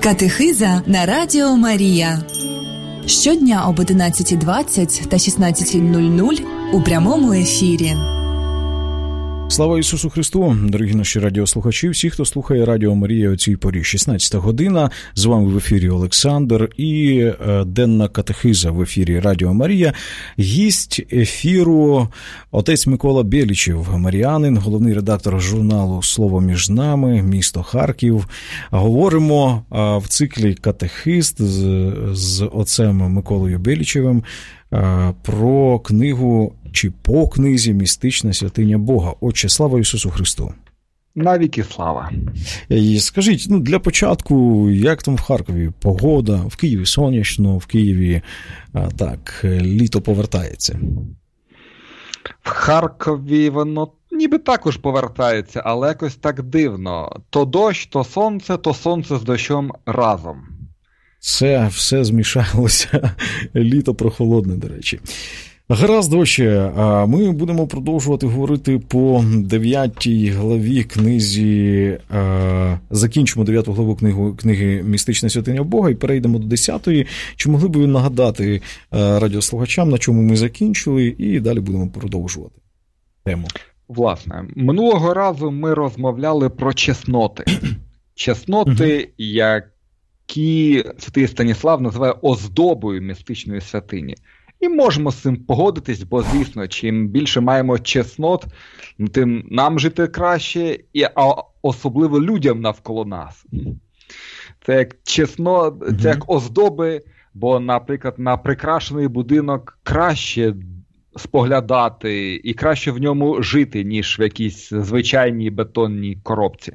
Катехиза на Радіо Марія. Щодня об 11:20 та 16:00 у прямому ефірі. Слава Ісусу Христу, дорогі наші радіослухачі, всі, хто слухає Радіо Марія о цій порі, 16 година, з вами в ефірі Олександр і денна катехиза в ефірі Радіо Марія. Гість ефіру отець Микола Бєлічев, маріанин, головний редактор журналу «Слово між нами», місто Харків. Говоримо в циклі «Катехист» з отцем Миколою Бєлічевим про книгу чи по книзі «Містична святиня Бога». Отче, слава Ісусу Христу! Навіки слава! І скажіть, для початку, як там в Харкові погода? В Києві сонячно, в Києві, так, літо повертається. В Харкові воно ніби також повертається, але якось так дивно. То дощ, то сонце з дощом разом. Це все змішалося. Літо прохолодне, до речі. Гаразд, отче, ми будемо продовжувати говорити по 9 главі книзі, закінчимо 9 главу книги «Містична святиня Бога» і перейдемо до 10-ї. Чи могли б ви нагадати радіослухачам, на чому ми закінчили, і далі будемо продовжувати тему? Власне, минулого разу ми розмовляли про чесноти. Чесноти, які святий Станіслав називає оздобою містичної святині. І можемо з цим погодитись, бо, звісно, чим більше маємо чеснот, тим нам жити краще, а особливо людям навколо нас. Це як чеснот, це як оздоби, бо, наприклад, на прикрашений будинок краще споглядати і краще в ньому жити, ніж в якійсь звичайній бетонній коробці.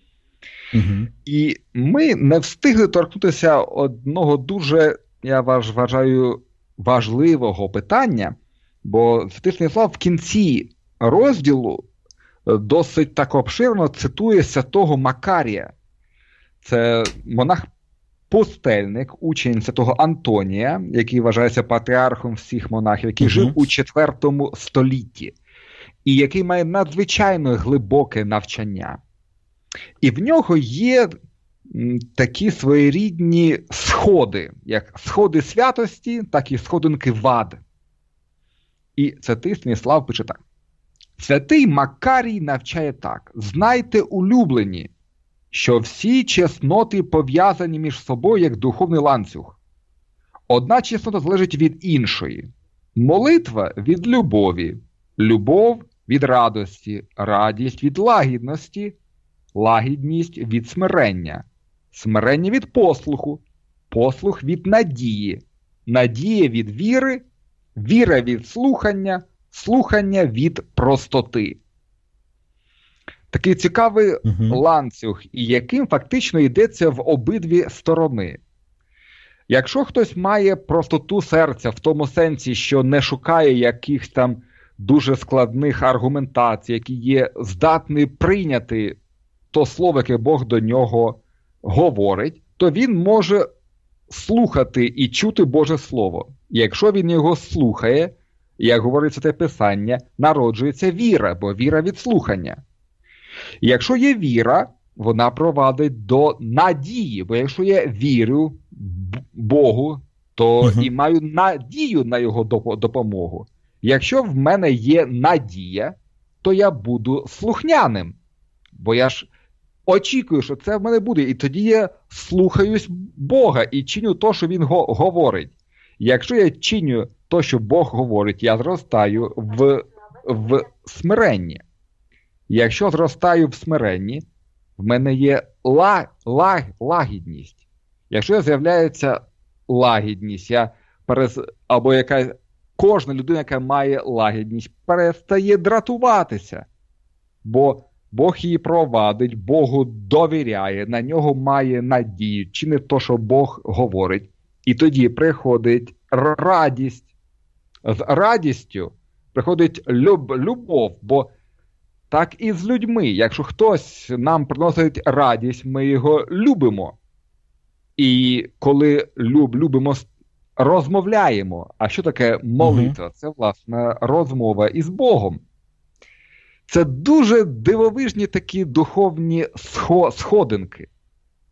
І ми не встигли торкнутися одного дуже, я вважаю, важливого питання, бо святий Станіслав в кінці розділу досить так обширно цитує святого Макарія. Це монах-пустельник, учень святого Антонія, який вважається патріархом всіх монахів, який жив у IV столітті, і який має надзвичайно глибоке навчання. І в нього є такі своєрідні сходи, як сходи святості, так і сходинки в ад. І святий Станіслав пише так. Святий Макарій навчає так. Знайте, улюблені, що всі чесноти пов'язані між собою як духовний ланцюг. Одна чеснота залежить від іншої. Молитва від любові, любов від радості, радість від лагідності, лагідність від смирення, смирення від послуху, послух від надії, надія від віри, віра від слухання, слухання від простоти. Такий цікавий ланцюг, і яким фактично йдеться в обидві сторони. Якщо хтось має простоту серця в тому сенсі, що не шукає якихось там дуже складних аргументацій, які є здатні прийняти то слово, яке Бог до нього говорить, то він може слухати і чути Боже Слово. І якщо він його слухає, як говорить Святе Писання, народжується віра, бо віра від слухання. І якщо є віра, вона провадить до надії, бо якщо я вірю Богу, то і маю надію на його допомогу. Якщо в мене є надія, то я буду слухняним, бо я ж очікую, що це в мене буде, і тоді я слухаюсь Бога і чиню то, що Він говорить. Якщо я чиню то, що Бог говорить, я зростаю в смиренні. Якщо зростаю в смиренні, в мене є лагідність. Якщо з'являється лагідність, або кожна людина, яка має лагідність, перестає дратуватися, бо Бог її провадить, Богу довіряє, на нього має надію, чи не то, що Бог говорить. І тоді приходить радість. З радістю приходить любов, бо так і з людьми. Якщо хтось нам приносить радість, ми його любимо. І коли любимо, розмовляємо. А що таке молитва? Це, власне, розмова із Богом. Це дуже дивовижні такі духовні сходинки.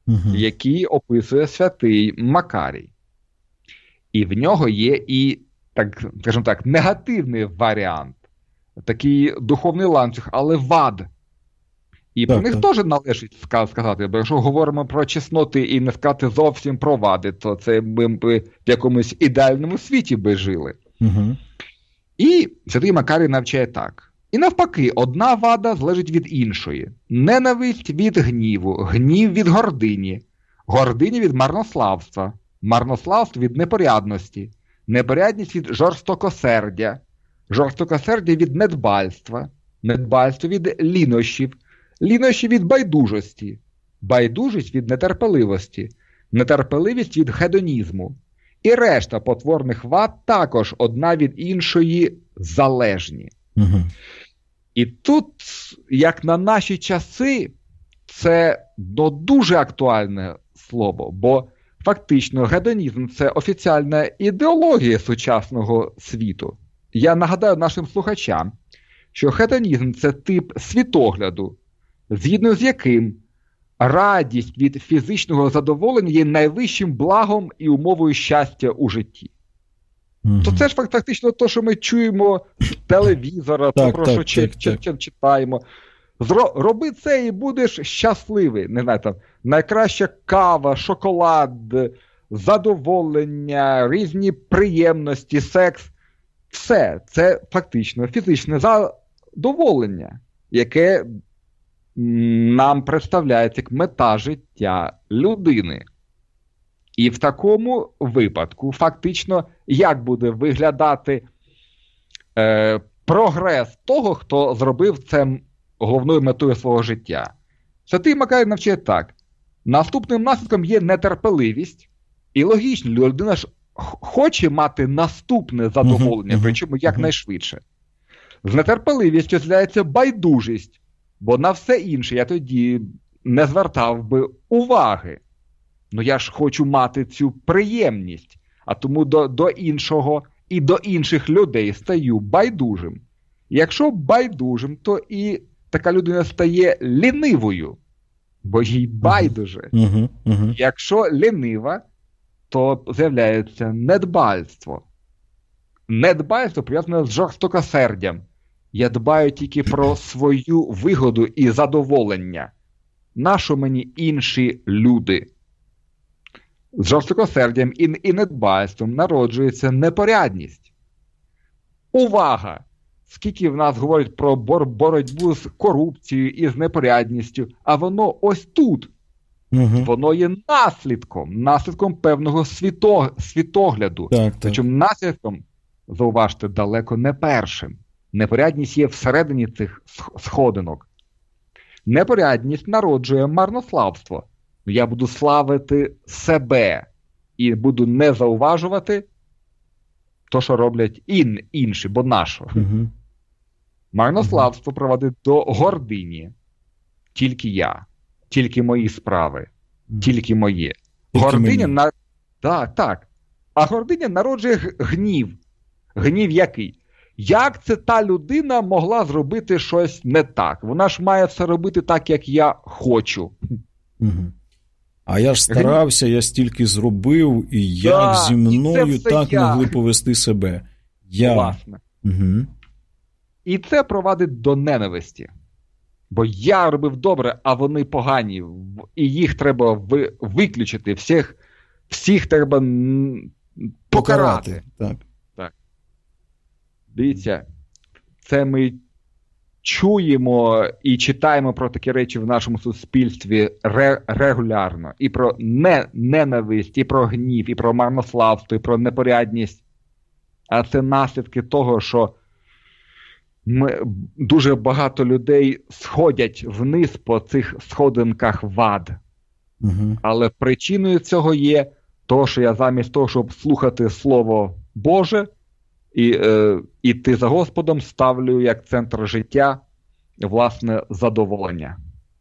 який описує святий Макарій. І в нього є і, так, скажімо так, негативний варіант, такий духовний ланцюг, але вад. І про них теж належить сказати, бо якщо говоримо про чесноти і не сказати зовсім про вади, то це ми б в якомусь ідеальному світі би жили. І святий Макарій навчає так. І навпаки, одна вада залежить від іншої. Ненависть від гніву, гнів від гордині, гординя від марнославства, марнославство від непорядності, непорядність від жорстокосердя, жорстокосердя від недбальства, недбальство від лінощів, лінощі від байдужості, байдужість від нетерпеливості, нетерпеливість від хедонізму. І решта потворних вад також одна від іншої залежні. І тут, як на наші часи, це дуже актуальне слово, бо фактично гедонізм – це офіціальна ідеологія сучасного світу. Я нагадаю нашим слухачам, що гедонізм – це тип світогляду, згідно з яким радість від фізичного задоволення є найвищим благом і умовою щастя у житті. То це ж фактично те, що ми чуємо з телевізора, то про що читаємо. Роби це і будеш щасливий. Не знаю, там, найкраща кава, шоколад, задоволення, різні приємності, секс. Все, це фактично фізичне задоволення, яке нам представляється як мета життя людини. І в такому випадку, фактично, як буде виглядати прогрес того, хто зробив це головною метою свого життя? Святий Макарій навчає так. Наступним наслідком є нетерпеливість. І логічно, людина ж хоче мати наступне задоволення, причому якнайшвидше. З нетерпеливістю з'являється байдужість, бо на все інше я тоді не звертав би уваги. Ну я ж хочу мати цю приємність, а тому до іншого і до інших людей стаю байдужим. Якщо байдужим, то і така людина стає лінивою, бо їй байдуже. Якщо лінива, то з'являється недбальство. Недбальство пов'язане з жорстокосердям. Я дбаю тільки про свою вигоду і задоволення. Нащо мені інші люди? З жорстокосердям і недбальством народжується непорядність. Увага! Скільки в нас говорять про боротьбу з корупцією і з непорядністю, а воно ось тут. Воно є наслідком певного світогляду. Причому наслідком, зауважте, далеко не першим. Непорядність є всередині цих сходинок. Непорядність народжує марнославство. Я буду славити себе і буду не зауважувати то, що роблять інші, бо нащо. Марнославство проводить до гордині. Тільки я. Тільки мої справи. Тільки моє. Гординя так. А гординя народжує гнів. Гнів який? Як це та людина могла зробити щось не так? Вона ж має все робити так, як я хочу. А я ж старався, я стільки зробив, і як зі мною так могли повести себе? Власне. І це провадить до ненависті. Бо я робив добре, а вони погані. І їх треба виключити. Всіх треба покарати. Так. Дивіться, це ми чуємо і читаємо про такі речі в нашому суспільстві регулярно. І про ненависть, і про гнів, і про марнославство, і про непорядність. А це наслідки того, що дуже багато людей сходять вниз по цих сходинках вад. Але причиною цього є то, що я замість того, щоб слухати Слово Боже і йти за Господом, ставлю як центр життя власне задоволення.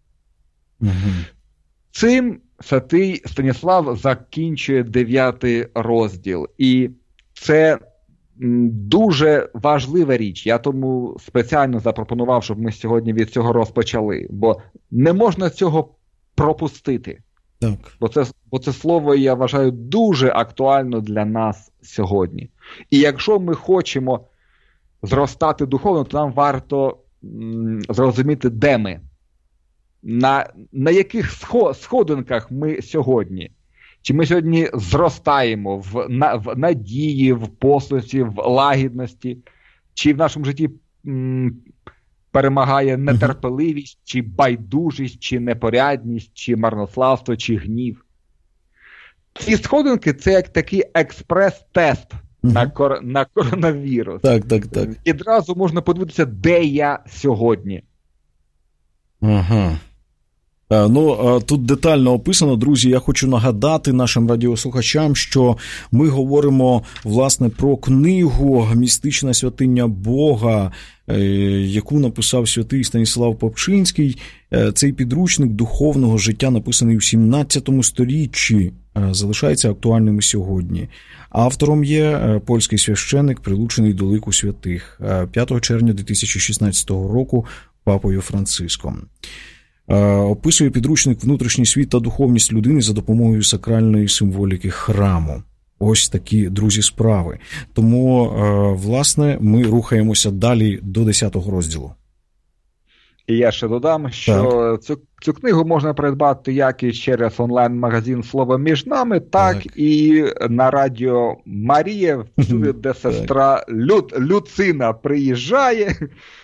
Цим святий Станіслав закінчує 9 розділ. І це дуже важлива річ. Я тому спеціально запропонував, щоб ми сьогодні від цього розпочали. Бо не можна цього пропустити. Так. Бо це слово, я вважаю, дуже актуально для нас сьогодні. І якщо ми хочемо зростати духовно, то нам варто зрозуміти, де ми. На яких сходинках ми сьогодні. Чи ми сьогодні зростаємо в надії, в послусі, в лагідності, чи в нашому житті перемагає нетерпеливість, чи байдужість, чи непорядність, чи марнославство, чи гнів. Ці сходинки – це як такий експрес-тест на коронавірус. Так. І одразу можна подивитися, де я сьогодні. Ага. Тут детально описано, друзі, я хочу нагадати нашим радіослухачам, що ми говоримо, власне, про книгу «Містична святиня Бога», яку написав святий Станіслав Попчинський. Цей підручник духовного життя, написаний у 17 сторіччі, залишається актуальним і сьогодні. Автором є польський священик, прилучений до лику святих, 5 червня 2016 року папою Франциском. Описує підручник внутрішній світ та духовність людини за допомогою сакральної символіки храму. Ось такі, друзі, справи. Тому, власне, ми рухаємося далі до 10-го розділу. І я ще додам, що цю книгу можна придбати як і через онлайн-магазин «Слово між нами», так і на радіо Марія, всюди, де сестра Люцина приїжджає.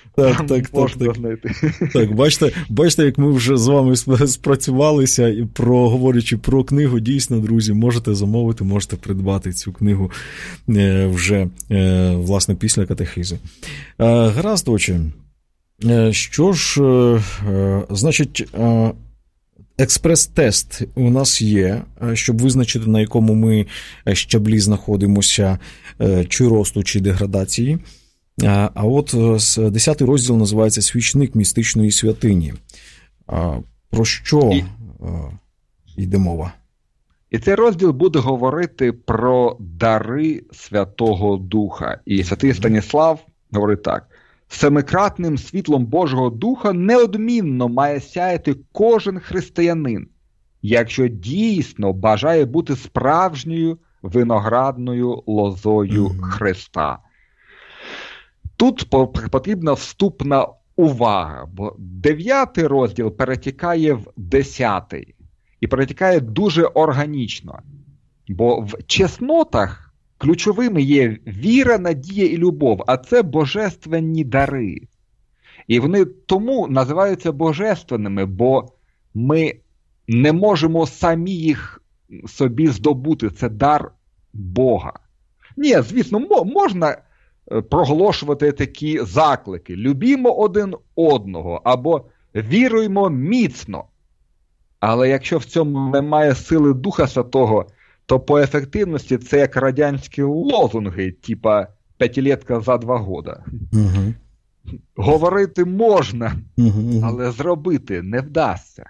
Так, бачите, як ми вже з вами спрацювалися, і говорячи про книгу, дійсно, друзі, можете замовити, можете придбати цю книгу вже, власне, після катехизи. Гаразд, отже. Що ж, значить, експрес-тест у нас є, щоб визначити, на якому ми щаблі знаходимося, чи росту, чи деградації. А от 10-й розділ називається «Свічник містичної святині». Про що йде мова? І цей розділ буде говорити про дари Святого Духа. І святий Станіслав говорить так. «Семикратним світлом Божого Духа неодмінно має сяяти кожен християнин, якщо дійсно бажає бути справжньою виноградною лозою Христа». Тут потрібна вступна увага, бо 9-й розділ перетікає в 10-й. І перетікає дуже органічно. Бо в чеснотах ключовими є віра, надія і любов, а це божественні дари. І вони тому називаються божественними, бо ми не можемо самі їх собі здобути. Це дар Бога. Ні, звісно, можна проголошувати такі заклики. Любімо один одного або віруємо міцно. Але якщо в цьому немає сили Духа Святого, то по ефективності це як радянські лозунги, типа «п'ятилетка за 2 года». Говорити можна, але зробити не вдасться.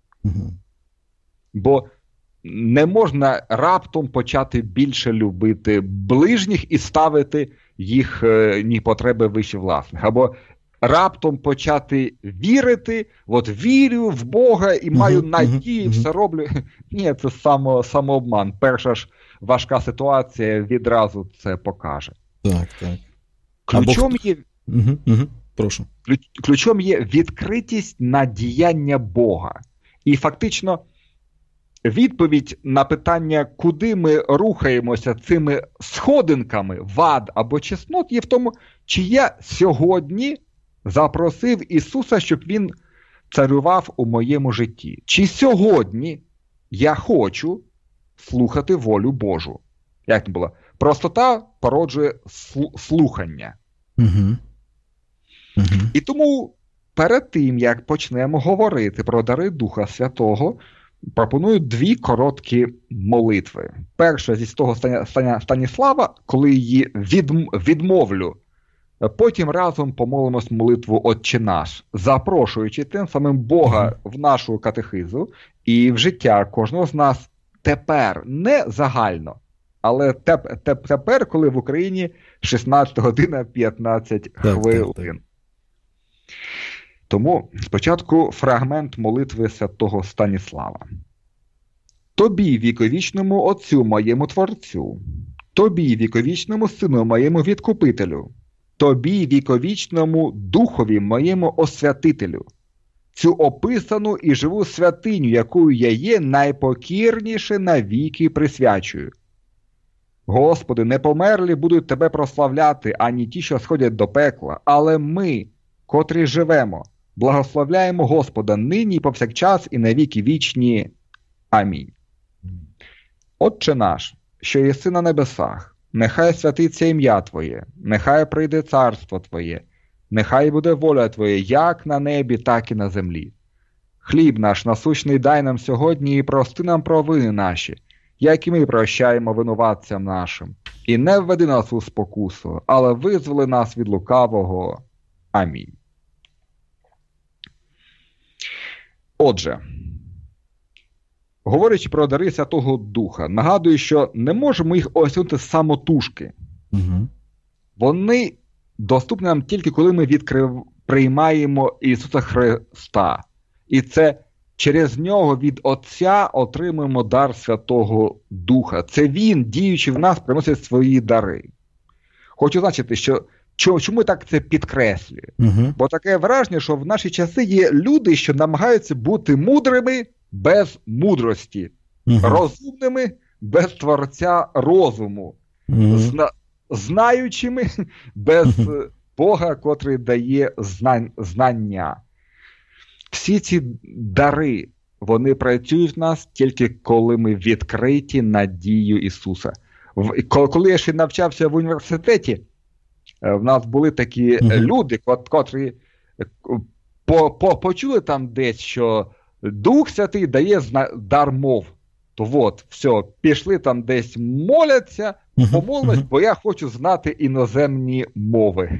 Бо не можна раптом почати більше любити ближніх і ставити їхні потреби вище власних. Або раптом почати вірити, от вірю в Бога і маю надію, все роблю. Ні, це самообман. Перша ж важка ситуація відразу це покаже. Так. Ключом є відкритість на діяння Бога. І фактично відповідь на питання, куди ми рухаємося цими сходинками вад або чеснот, є в тому, чи я сьогодні запросив Ісуса, щоб Він царював у моєму житті. Чи сьогодні я хочу слухати волю Божу. Як не було? Простота породжує слухання. І тому перед тим, як почнемо говорити про дари Духа Святого, пропоную 2 короткі молитви. Перша зі того Станіслава, коли її відмовлю. Потім разом помолимось молитву «Отче наш», запрошуючи тим самим Бога в нашу катехизу і в життя кожного з нас тепер, не загально, але тепер, коли в Україні 16 година 15 хвилин. Тому спочатку фрагмент молитви святого Станіслава. Тобі, віковічному Отцю моєму Творцю, Тобі, віковічному Сину моєму Відкупителю, Тобі, віковічному Духові моєму Освятителю, цю описану і живу святиню, якою я є, найпокірніше навіки присвячую. Господи, не померлі будуть Тебе прославляти, ані ті, що сходять до пекла, але ми, котрі живемо, благословляємо Господа нині, повсякчас і навіки вічні. Амінь. Отче наш, що єси на небесах, нехай святиться ім'я Твоє, нехай прийде царство Твоє, нехай буде воля Твоя, як на небі, так і на землі. Хліб наш насущний дай нам сьогодні і прости нам провини наші, як і ми прощаємо винуватцям нашим. І не введи нас у спокусу, але визволи нас від лукавого. Амінь. Отже, говорячи про дари Святого Духа, нагадую, що не можемо їх осягнути самотужки. Угу. Вони доступні нам тільки коли ми приймаємо Ісуса Христа. І це через Нього від Отця отримуємо дар Святого Духа. Це Він, діючи в нас, приносить свої дари. Хочу значити, що чому так це підкреслюю? Угу. Бо таке враження, що в наші часи є люди, що намагаються бути мудрими без мудрості, розумними без Творця розуму, знаючими без Бога, котрий дає знання. Всі ці дари, вони працюють в нас тільки коли ми відкриті на дію Ісуса. Коли я ще навчався в університеті, в нас були такі люди, котрі почули там десь, що Дух Святий дає дар мов. То от, все, пішли там десь моляться, помолимось, бо я хочу знати іноземні мови.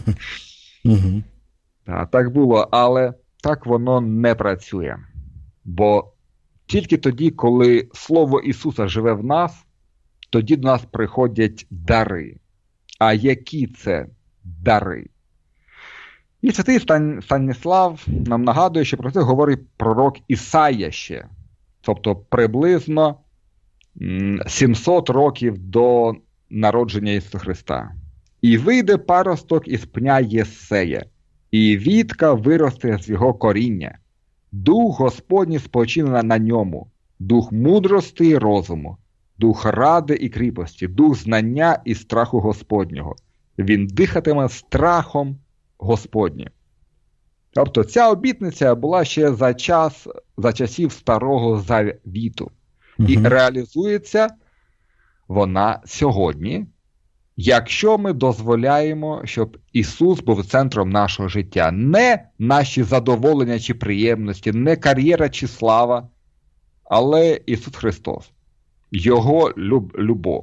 Так було, але так воно не працює. Бо тільки тоді, коли Слово Ісуса живе в нас, тоді до нас приходять дари. А які це дари? І святий Станіслав нам нагадує, що про це говорить пророк Ісая ще. Тобто приблизно 700 років до народження Ісуса Христа. «І вийде паросток із пня Єссея, і вітка виросте з його коріння. Дух Господній спочине на ньому, дух мудрости і розуму, дух ради і кріпості, дух знання і страху Господнього. Він дихатиме страхом Господнім». Тобто ця обітниця була ще за часів Старого Завіту. І реалізується вона сьогодні, якщо ми дозволяємо, щоб Ісус був центром нашого життя. Не наші задоволення чи приємності, не кар'єра чи слава, але Ісус Христос. Його любов.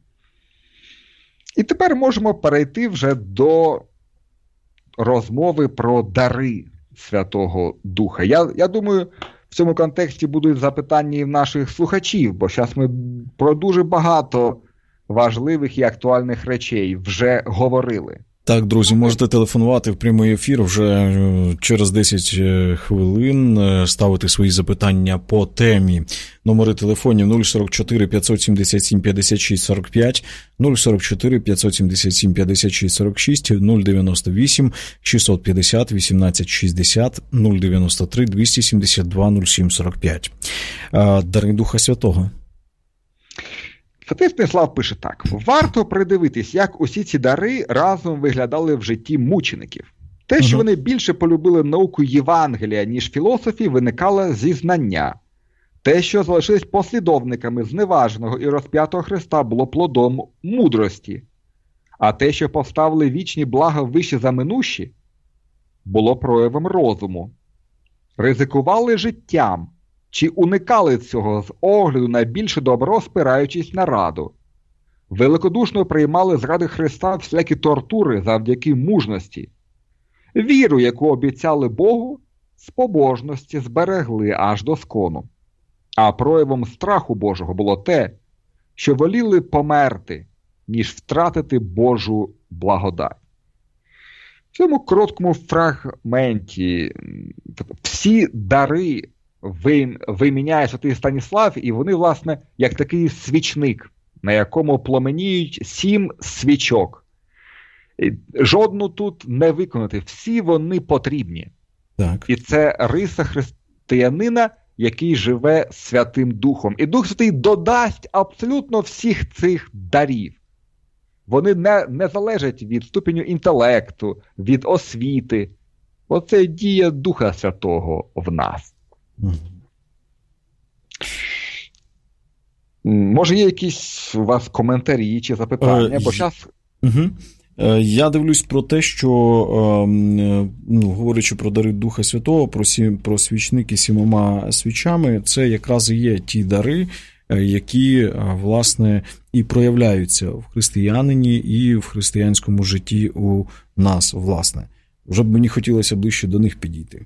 І тепер можемо перейти вже до розмови про дари Святого Духа. Я думаю, в цьому контексті будуть запитання і в наших слухачів, бо зараз ми про дуже багато важливих і актуальних речей вже говорили. Так, друзі, можете телефонувати в прямий ефір вже через 10 хвилин, ставити свої запитання по темі. Номери телефонів 044 577 56 45, 044 577 56 46, 098 650 18 60, 093 272 07 45. Дари Духа Святого. Святий Станіслав пише так. Варто придивитись, як усі ці дари разом виглядали в житті мучеників. Те, що вони більше полюбили науку Євангелія, ніж філософії, виникало зі знання. Те, що залишились послідовниками зневаженого і розп'ятого Христа, було плодом мудрості. А те, що поставили вічні блага вище за минущі, було проявом розуму. Ризикували життям, чи уникали цього з огляду на більше добро, спираючись на раду. Великодушно приймали зради Христа всілякі тортури завдяки мужності. Віру, яку обіцяли Богу, з побожності зберегли аж до скону. А проявом страху Божого було те, що воліли померти, ніж втратити Божу благодать. В цьому короткому фрагменті всі дари виміняє святий Станіслав, і вони, власне, як такий свічник, на якому пламеніють 7 свічок. Жодну тут не виконати, всі вони потрібні. Так. І це риса християнина, який живе Святим Духом. І Дух Святий додасть абсолютно всіх цих дарів. Вони не залежать від ступеню інтелекту, від освіти. Оце дія Духа Святого в нас. Може, є якісь у вас коментарі чи запитання? Бо зараз... Я дивлюсь про те, що, говорячи про дари Духа Святого, про свічники 7 свічами, це якраз і є ті дари, які, власне, і проявляються в християнині і в християнському житті у нас, власне. Вже б мені хотілося ближче до них підійти.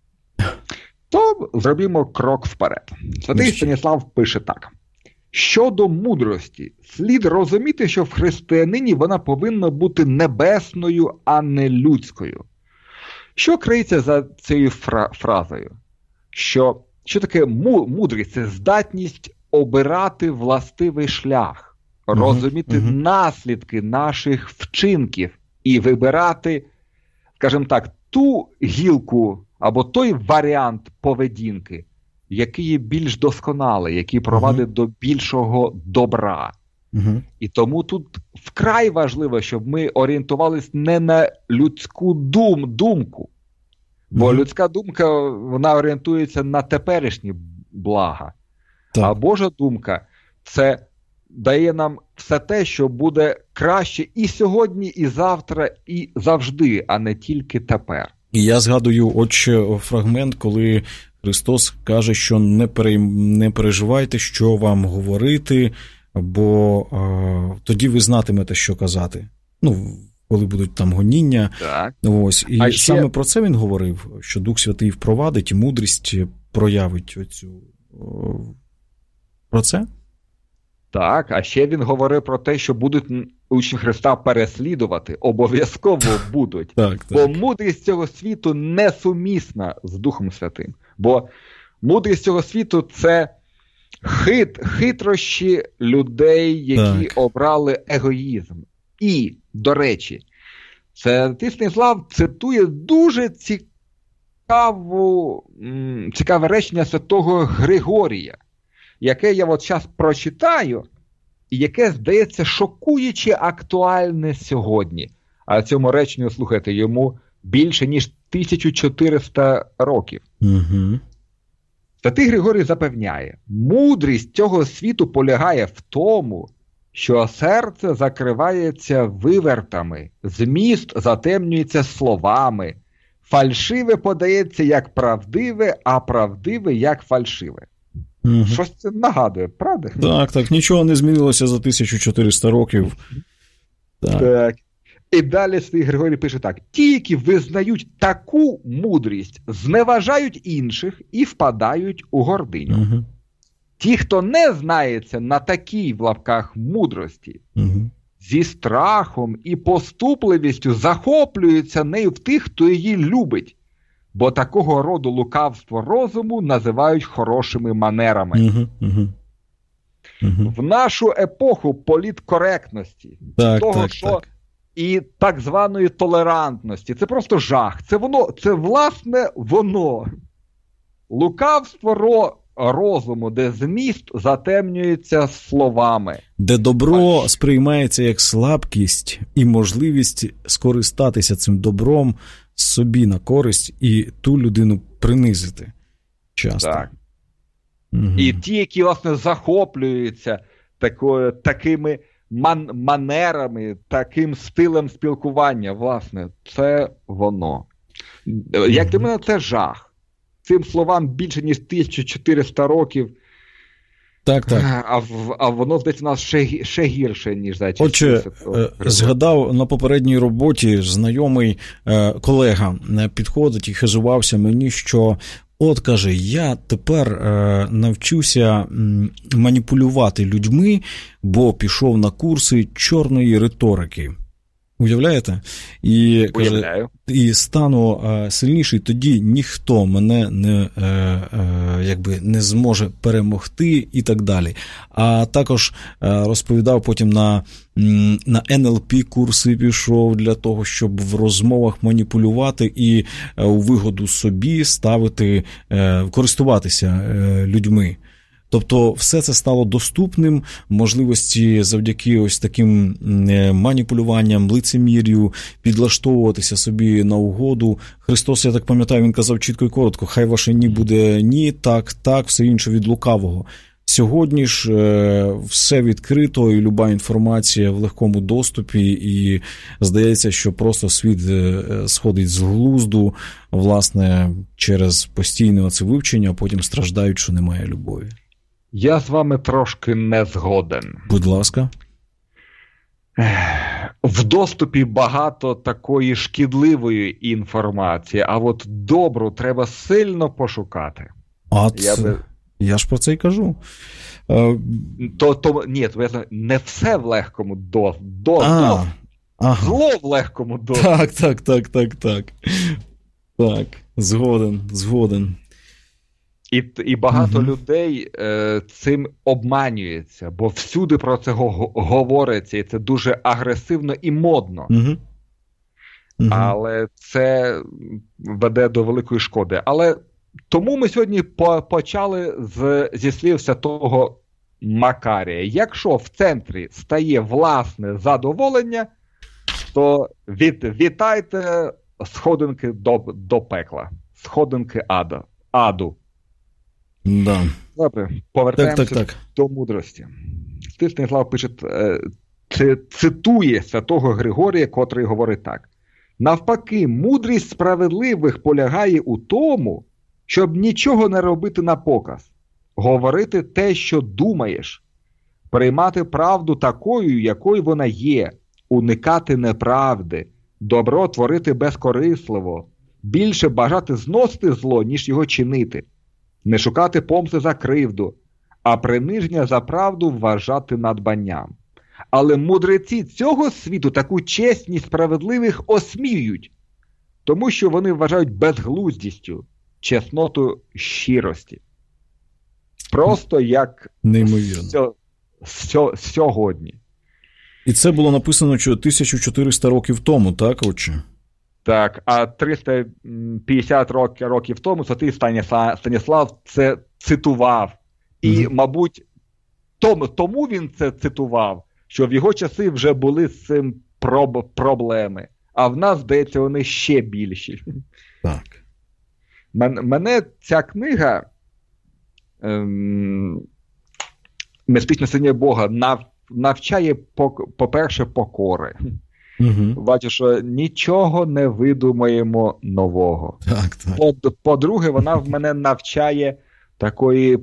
То зробімо крок вперед. Святий Станіслав пише так. Щодо мудрості, слід розуміти, що в християнині вона повинна бути небесною, а не людською. Що криється за цією фразою? Що таке мудрість? Це здатність обирати властивий шлях, розуміти наслідки наших вчинків і вибирати, скажімо так, ту гілку або той варіант поведінки, який є більш досконалий, який провадить до більшого добра. І тому тут вкрай важливо, щоб ми орієнтувалися не на людську думку. Бо людська думка, вона орієнтується на теперішні блага. Так. А Божа думка – це дає нам все те, що буде краще і сьогодні, і завтра, і завжди, а не тільки тепер. І я згадую от ще фрагмент, коли Христос каже, що не переживайте, що вам говорити, бо тоді ви знатимете, що казати. Коли будуть там гоніння. Так. Ось. І саме про це він говорив, що Дух Святий впровадить і мудрість проявить оцю. Про це? Так, а ще він говорив про те, що будуть учні Христа переслідувати, обов'язково будуть. Так. Бо мудрість цього світу несумісна з Духом Святим. Бо мудрість цього світу – це хитрощі людей, які обрали егоїзм. І, до речі, Святий Станіслав цитує дуже цікаве речення святого Григорія, яке я от зараз прочитаю, і яке, здається, шокуюче актуальне сьогодні. А цьому реченню, слухайте, йому більше, ніж 1400 років. Святий Григорій запевняє, мудрість цього світу полягає в тому, що серце закривається вивертами, зміст затемнюється словами, фальшиве подається як правдиве, а правдиве як фальшиве. Щось це нагадує, правда? Так, нічого не змінилося за 1400 років. Так. І далі Святий Григорій пише так. Ті, які визнають таку мудрість, зневажають інших і впадають у гординю. Ті, хто не знається на такій, в лапках, мудрості, зі страхом і поступливістю захоплюються нею в тих, хто її любить. Бо такого роду лукавство розуму називають хорошими манерами. В нашу епоху політкоректності, і так званої толерантності, це просто жах. Це власне воно. Лукавство розуму, де зміст затемнюється словами. Де добро сприймається як слабкість і можливість скористатися цим добром собі на користь і ту людину принизити часто. Так. І ті, які, власне, захоплюються такими манерами, таким стилем спілкування, власне, це воно. Як для мене, це жах. Цим словам більше, ніж 1400 років. Так. А воно, здається, у нас ще гірше, ніж за часів. Отже, згадав на попередній роботі знайомий колега підходить і хизувався мені, що от, каже, я тепер навчуся маніпулювати людьми, бо пішов на курси чорної риторики. Уявляєте? І, Уявляю. І стану сильніший, тоді ніхто мене не зможе перемогти і так далі. А також розповідав потім на НЛП курси пішов для того, щоб в розмовах маніпулювати і у вигоду собі ставити, користуватися людьми. Тобто все це стало доступним, можливості завдяки ось таким маніпулюванням, лицемір'ю, підлаштовуватися собі на угоду. Христос, я так пам'ятаю, він казав чітко і коротко, хай ваше ні буде ні, так, все інше від лукавого. Сьогодні ж все відкрито і люба інформація в легкому доступі, і здається, що просто світ сходить з глузду, власне, через постійне оце вивчення, а потім страждають, що немає любові. Я з вами трошки не згоден. Будь ласка. В доступі багато такої шкідливої інформації, а от добру треба сильно пошукати. Я ж про це й кажу. Ні, не все в легкому зло в легкому доступі. Так, згоден. І багато людей цим обманюється, бо всюди про це говориться, і це дуже агресивно і модно. Але це веде до великої шкоди. Але тому ми сьогодні почали зі слів святого Макарія. Якщо в центрі стає власне задоволення, то вітайте сходинки до пекла, сходинки аду. Да. Добре, повертаємося до мудрості. Святий Станіслав пише, цитує святого Григорія, котрий говорить так. Навпаки, мудрість справедливих полягає у тому, щоб нічого не робити на показ, говорити те, що думаєш, приймати правду такою, якою вона є, уникати неправди, добро творити безкорисливо, більше бажати зносити зло, ніж його чинити, не шукати помсти за кривду, а приниження за правду вважати надбанням. Але мудреці цього світу таку чесність справедливих осміюють, тому що вони вважають безглуздістю чесноту щирості. Просто як неймовірно. Сьогодні. І це було написано 1400 років тому, так, отче? Так, а 350 років тому святий Станіслав це цитував. І, мабуть, тому він це цитував, що в його часи вже були з цим проблеми. А в нас, здається, вони ще більші. Так. Мене ця книга «Містичне синє Бога» навчає, по-перше, покори. Бачу, що нічого не видумаємо нового. Так. По-друге, вона в мене навчає такої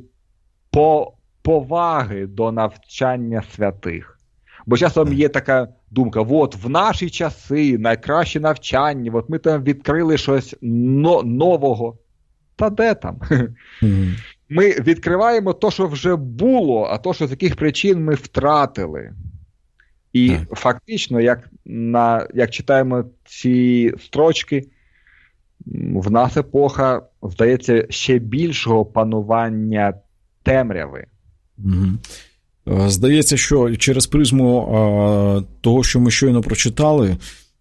поваги до навчання святих. Бо часом є така думка, от в наші часи найкраще навчання, от ми там відкрили щось нового. Та де там? Ми відкриваємо то, що вже було, а то, що з яких причин ми втратили. І фактично, як читаємо ці строчки, в нас епоха, здається, ще більшого панування темряви. Здається, що через призму того, що ми щойно прочитали,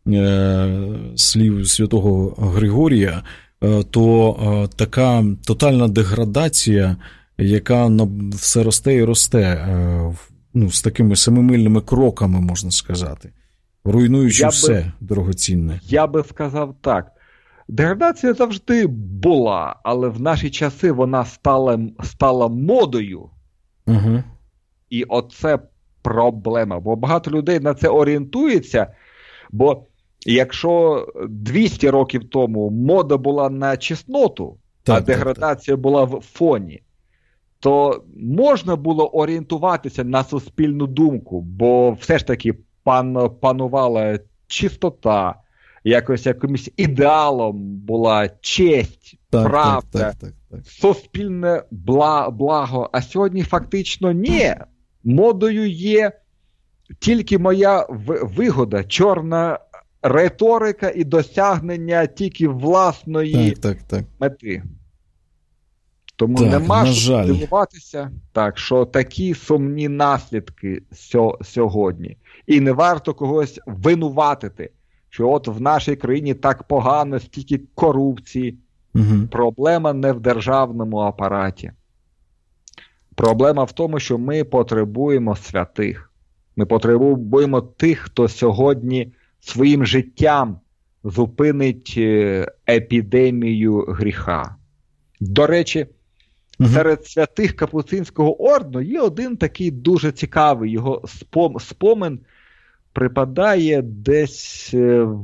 слів святого Григорія, то така тотальна деградація, яка все росте і росте, з такими семимильними кроками, можна сказати, руйнуючи все дорогоцінне. Я би сказав так. Деградація завжди була, але в наші часи вона стала модою. І оце проблема. Бо багато людей на це орієнтується, бо якщо 200 років тому мода була на чесноту, а деградація була в фоні, то можна було орієнтуватися на суспільну думку, бо все ж таки панувала чистота, якимось ідеалом була честь, правда, суспільне благо. А сьогодні фактично ні. Модою є тільки моя вигода, чорна риторика і досягнення тільки власної мети. Тому нема що дивуватися, що такі сумні наслідки сьогодні. І не варто когось винуватити, що от в нашій країні так погано, стільки корупції. Проблема не в державному апараті. Проблема в тому, що ми потребуємо святих. Ми потребуємо тих, хто сьогодні своїм життям зупинить епідемію гріха. До речі, серед святих Капуцинського ордену є один такий дуже цікавий. Його спомин припадає десь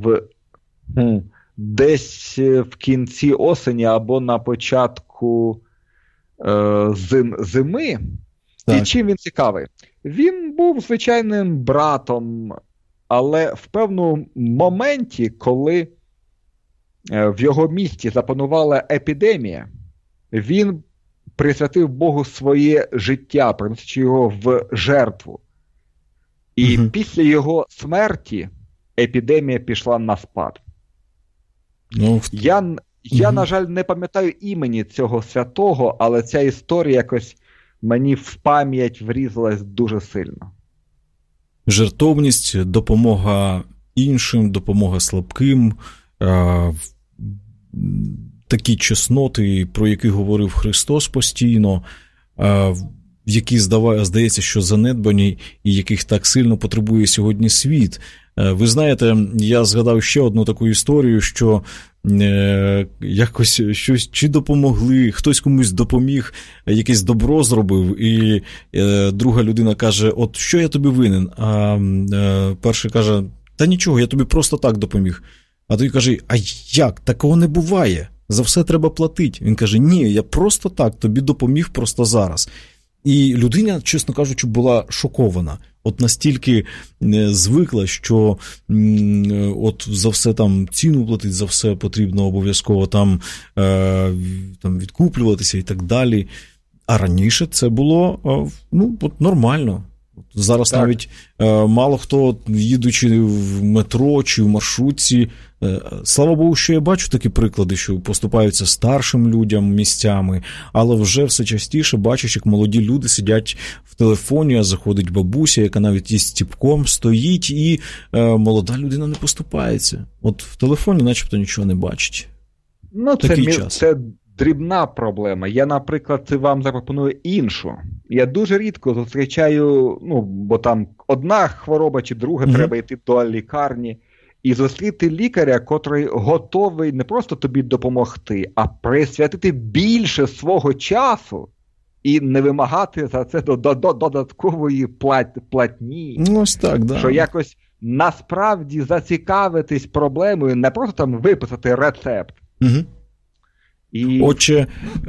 в кінці осені або на початку зими. І чим він цікавий? Він був звичайним братом, але в певному моменті, коли в його місті запанувала епідемія, він присвятив Богу своє життя, приносячи його в жертву. І після його смерті епідемія пішла на спад. Я, на жаль, не пам'ятаю імені цього святого, але ця історія якось мені в пам'ять врізалась дуже сильно. Жертовність, допомога іншим, допомога слабким, такі чесноти, про які говорив Христос постійно, які, здається, що занедбані і яких так сильно потребує сьогодні світ. Ви знаєте, я згадав ще одну таку історію, що якось щось чи допомогли, хтось комусь допоміг, якесь добро зробив, і друга людина каже, от що я тобі винен? А перший каже, та нічого, я тобі просто так допоміг. А той каже, а як? Такого не буває. За все треба платити. Він каже, ні, я просто так тобі допоміг просто зараз. І людина, чесно кажучи, була шокована. От настільки звикла, що от за все там ціну платить, за все потрібно обов'язково там відкуплюватися і так далі. А раніше це було от нормально. Зараз так. Навіть мало хто, їдучи в метро чи в маршрутці, слава Богу, що я бачу такі приклади, що поступаються старшим людям місцями, але вже все частіше бачиш, як молоді люди сидять в телефоні, а заходить бабуся, яка навіть із стіпком стоїть, і молода людина не поступається. От в телефоні начебто нічого не бачить. Такий час. Це дрібна проблема. Я, наприклад, вам запропоную іншу. Я дуже рідко зустрічаю, бо там одна хвороба чи друга, треба йти до лікарні, і зустріти лікаря, котрий готовий не просто тобі допомогти, а присвятити більше свого часу і не вимагати за це додаткової платні. Ось так, да. Що якось насправді зацікавитись проблемою, не просто там виписати рецепт. Отже,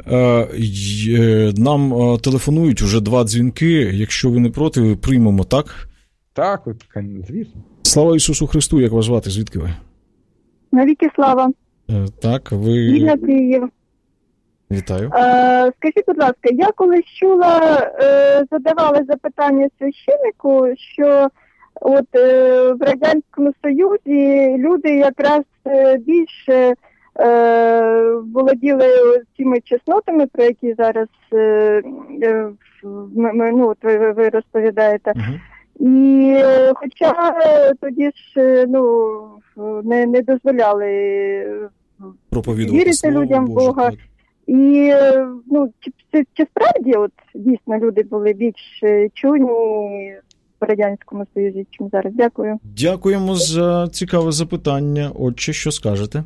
нам телефонують уже 2 дзвінки. Якщо ви не проти, приймемо, так? Так, звісно. Слава Ісусу Христу, як вас звати? Звідки ви? Навіки слава. Так, ви... Вільна Київ. Вітаю. Скажіть, будь ласка, я колись чула, задавали запитання священнику, що от в Радянському Союзі люди якраз більше володіли цими чеснотами, про які зараз ви розповідаєте. І хоча тоді ж не дозволяли вірити людям в Бога. Так. І чи справді от дійсно люди були більш чуйні в Радянському Союзі, чим зараз? Дякую. Дякуємо за цікаве запитання. Отче, що скажете?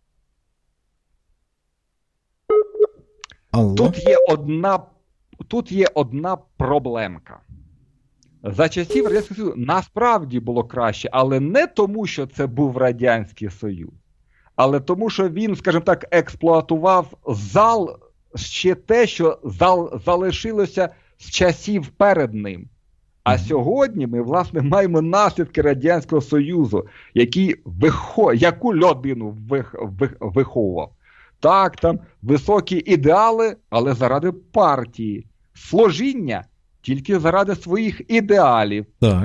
Тут є одна проблемка. За часів Радянського Союзу насправді було краще, але не тому, що це був Радянський Союз, але тому, що він, скажімо так, експлуатував ще те, що залишилося з часів перед ним. А сьогодні ми, власне, маємо наслідки Радянського Союзу, яку людину виховував. Так, там високі ідеали, але заради партії. Служіння, тільки заради своїх ідеалів,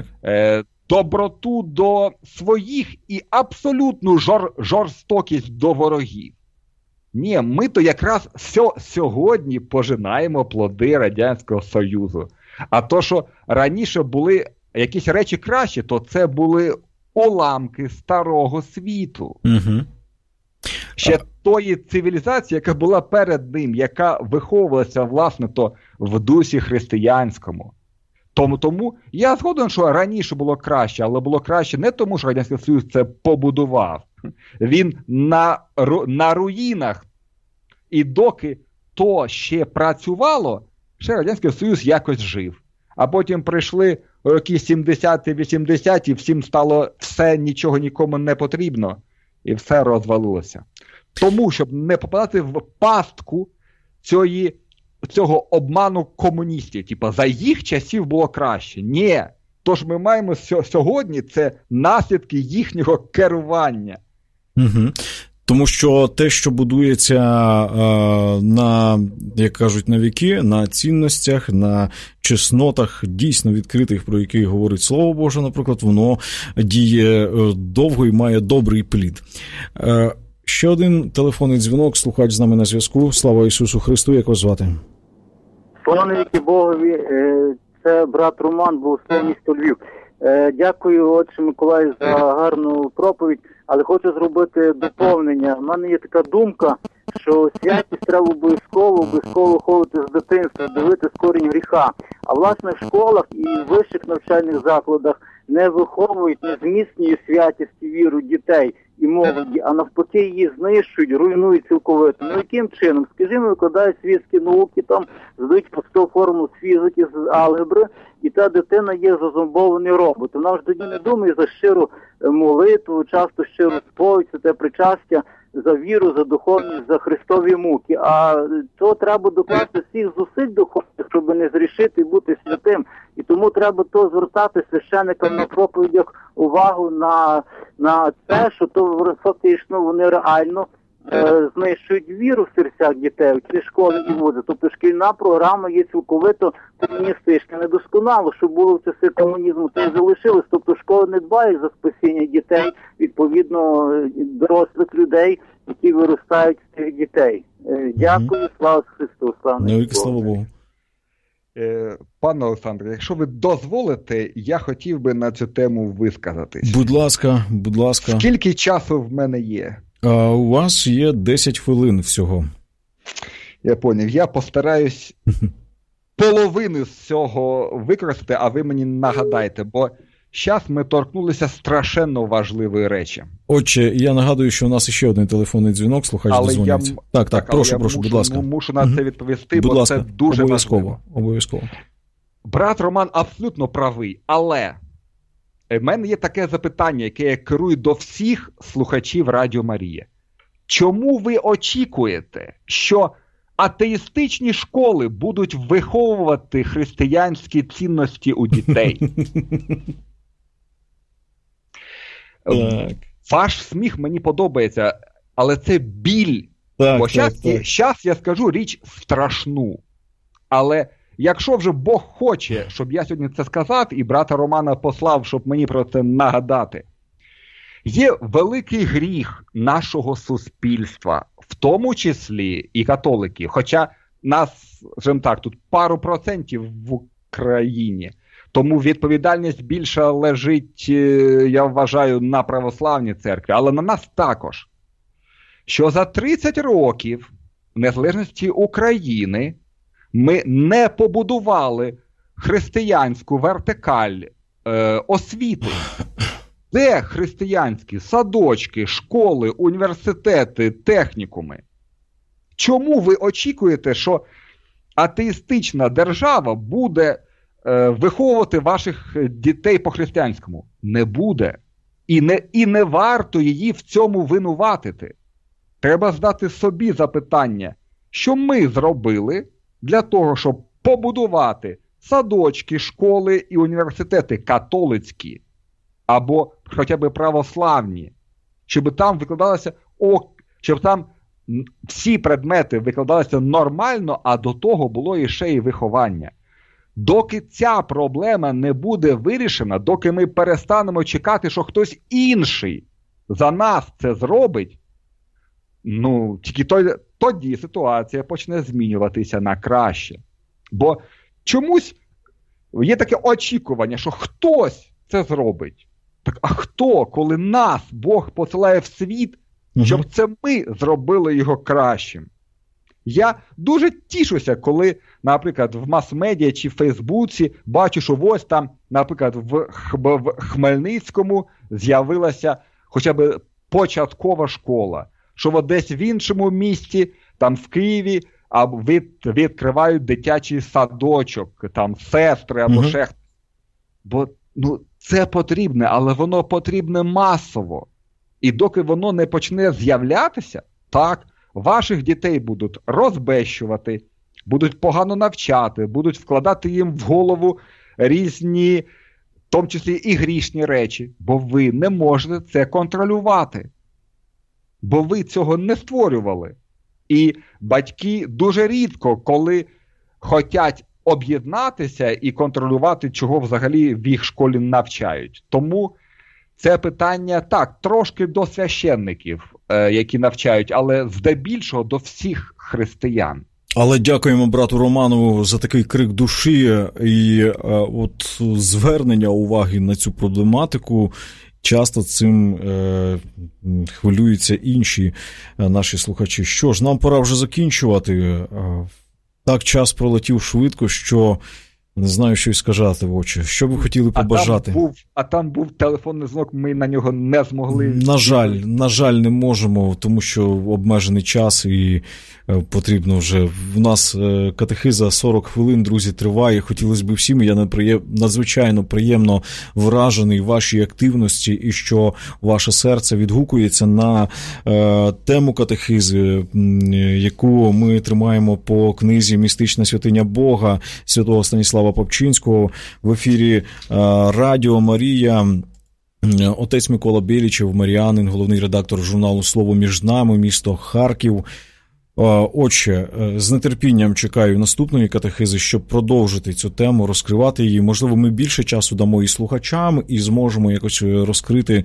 доброту до своїх і абсолютну жорстокість до ворогів. Ні, ми то якраз сьогодні пожинаємо плоди Радянського Союзу. А то, що раніше були якісь речі кращі, то це були уламки старого світу. Угу. Ще тої цивілізації, яка була перед ним, яка виховувалася, власне, то в дусі християнському. Тому я згоден, що раніше було краще, але було краще не тому, що Радянський Союз це побудував. Він на руїнах. І доки то ще працювало, ще Радянський Союз якось жив. А потім прийшли роки 70-ті, 80-ті, всім стало все, нічого нікому не потрібно. І все розвалилося. Тому, щоб не попадати в пастку цього обману комуністів. Типа, за їх часів було краще. Ні. Тож ми маємо сьогодні, це наслідки їхнього керування. Угу. Тому що те, що будується на, як кажуть, на віки, на цінностях, на чеснотах, дійсно відкритих, про які говорить Слово Боже, наприклад, воно діє довго і має добрий плід. Ще один телефонний дзвінок, слухач з нами на зв'язку. Слава Ісусу Христу, як вас звати? Слава навіки Богові, це брат Роман, був з місто Львів. Дякую, отче Миколаю, за гарну проповідь, але хочу зробити доповнення. У мене є така думка, що святість треба обов'язково виховувати з дитинства, дивитися корінь гріха. А власне в школах і в вищих навчальних закладах не виховують, не зміцнюють святість і віру дітей і молоді, а навпаки її знищують, руйнують цілковито. Ну яким чином? Скажімо, викладають світські науки, там здають просту формулу з фізики, з алгебри, і та дитина є зазомбований робот. Вона ж тоді не думає за щиру молитву, часто щиру сповідь, це те причастя, за віру, за духовність, за Христові муки. А то треба докласти всіх зусиль духовних, щоб не зрішити і бути святим. І тому треба то звертати священикам на проповідях увагу на те, що то фактично вони реально знищують віру в серцях дітей, в ці школи і вузи. Тобто шкільна програма є цілковито комуністична, недосконало, що було в часи комунізму, то й залишилось. Тобто школи не дбають за спасіння дітей, відповідно дорослих людей, які виростають з цих дітей. Дякую, слава Христу, слава Богу. Пане Олександре, якщо ви дозволите, я хотів би на цю тему висказатись. Будь ласка, будь ласка. Скільки часу в мене є? У вас є 10 хвилин всього. Я поняв. Я постараюсь половину з цього використати, а ви мені нагадайте, бо зараз ми торкнулися страшенно важливої речі. Отже, я нагадую, що у нас ще один телефонний дзвінок, слухач дозвониться. Так, прошу, будь ласка. Мушу на це відповісти, будь бо ласка, це дуже важливо. Обов'язково. Брат Роман абсолютно правий, але в мене є таке запитання, яке я керую до всіх слухачів Радіо Марія. Чому ви очікуєте, що атеїстичні школи будуть виховувати християнські цінності у дітей? Ваш сміх мені подобається, але це біль. Бо зараз я скажу річ страшну. Але якщо вже Бог хоче, щоб я сьогодні це сказав, і брата Романа послав, щоб мені про це нагадати, є великий гріх нашого суспільства, в тому числі і католиків, хоча нас, скажімо так, тут пару процентів в Україні, тому відповідальність більше лежить, я вважаю, на православній церкві, але на нас також. Що за 30 років незалежності України ми не побудували християнську вертикаль освіти. Де християнські садочки, школи, університети, технікуми? Чому ви очікуєте, що атеїстична держава буде виховувати ваших дітей по-християнському? Не буде. І не варто її в цьому винуватити. Треба задати собі запитання, що ми зробили для того, щоб побудувати садочки, школи і університети католицькі, або хоча б православні, щоб там викладалося, щоб там всі предмети викладалися нормально, а до того було іще і виховання. Доки ця проблема не буде вирішена, доки ми перестанемо чекати, що хтось інший за нас це зробить, тільки тоді ситуація почне змінюватися на краще. Бо чомусь є таке очікування, що хтось це зробить. Так, а хто, коли нас Бог посилає в світ, щоб це ми зробили його кращим? Я дуже тішуся, коли, наприклад, в мас-медіа чи в Фейсбуці бачу, що ось там, наприклад, в Хмельницькому з'явилася хоча б початкова школа, що десь в іншому місті, там в Києві, відкривають дитячий садочок, там сестри або ще хтось. Бо це потрібне, але воно потрібне масово. І доки воно не почне з'являтися, так, ваших дітей будуть розбещувати, будуть погано навчати, будуть вкладати їм в голову різні, в тому числі і грішні речі, бо ви не можете це контролювати. Бо ви цього не створювали. І батьки дуже рідко, коли хочуть об'єднатися і контролювати, чого взагалі в їх школі навчають. Тому це питання, так, трошки до священників, які навчають, але здебільшого до всіх християн. Але дякуємо брату Роману за такий крик душі і от звернення уваги на цю проблематику. Часто цим хвилюються інші наші слухачі. Що ж, нам пора вже закінчувати. Так час пролетів швидко, що не знаю, що й сказати в очі. Що ви хотіли побажати? Там був телефонний дзвінок, ми на нього не змогли. На жаль, не можемо, тому що обмежений час і потрібно вже. У нас катехиза 40 хвилин, друзі, триває. Хотілося б всім, я надзвичайно приємно вражений вашій активності і що ваше серце відгукується на тему катехизи, яку ми тримаємо по книзі «Містична святиня Бога» святого Станіслава Попчинського в ефірі Радіо Марія. Отець Микола Білічев, маріанин, головний редактор журналу «Слово між нами», місто Харків. Отче, з нетерпінням чекаю наступної катехизи, щоб продовжити цю тему, розкривати її. Можливо, ми більше часу дамо і слухачам, і зможемо якось розкрити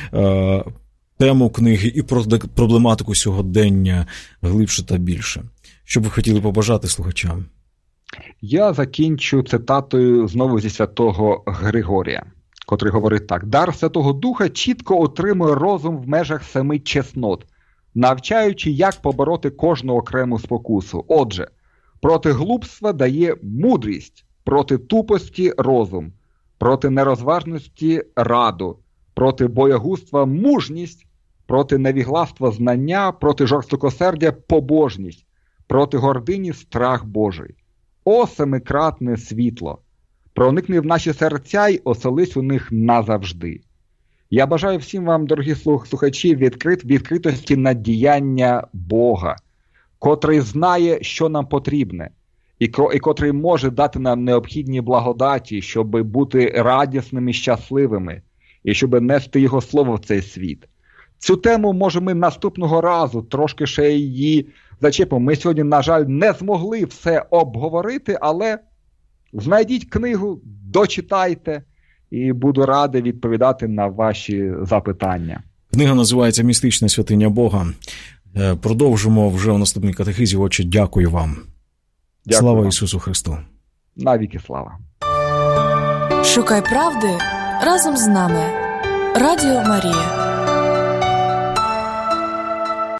тему книги і проблематику сьогодення глибше та більше. Що б ви хотіли побажати слухачам? Я закінчу цитатою знову зі святого Григорія, котрий говорить так. «Дар Святого Духа чітко отримує розум в межах 7 чеснот, навчаючи, як побороти кожну окрему спокусу. Отже, проти глупства дає мудрість, проти тупості – розум, проти нерозважності – раду, проти боягузтва – мужність, проти невігластва – знання, проти жорстокосердя – побожність, проти гордині – страх Божий. О, семикратне світло! Проникни в наші серця й оселись у них назавжди». Я бажаю всім вам, дорогі слухачі, відкритості на діяння Бога, котрий знає, що нам потрібне, і котрий може дати нам необхідні благодаті, щоб бути радісними, щасливими, і щоб нести Його Слово в цей світ. Цю тему, може, ми наступного разу трошки ще її зачепимо. Ми сьогодні, на жаль, не змогли все обговорити, але знайдіть книгу, дочитайте, і буду радий відповідати на ваші запитання. Книга називається «Містична святиня Бога». Продовжимо вже в наступній катехизі. Отче, дякую вам. Дякую. Слава вам. Ісусу Христу. Навіки слава. Шукай правди разом з нами. Радіо Марія.